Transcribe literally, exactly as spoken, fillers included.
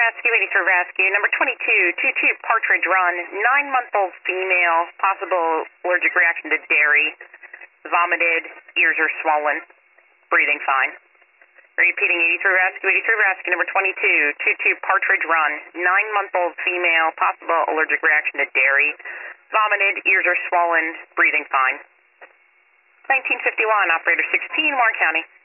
Rescue, eighty-three Rescue, number twenty-two, two-two Partridge Run, nine-month-old female, possible allergic reaction to dairy, vomited, ears are swollen, breathing fine. Repeating, eighty-three Rescue, eighty-three Rescue, number twenty-two, two-two Partridge Run, nine-month-old female, possible allergic reaction to dairy, vomited, ears are swollen, breathing fine. nineteen fifty-one, operator sixteen, Warren County.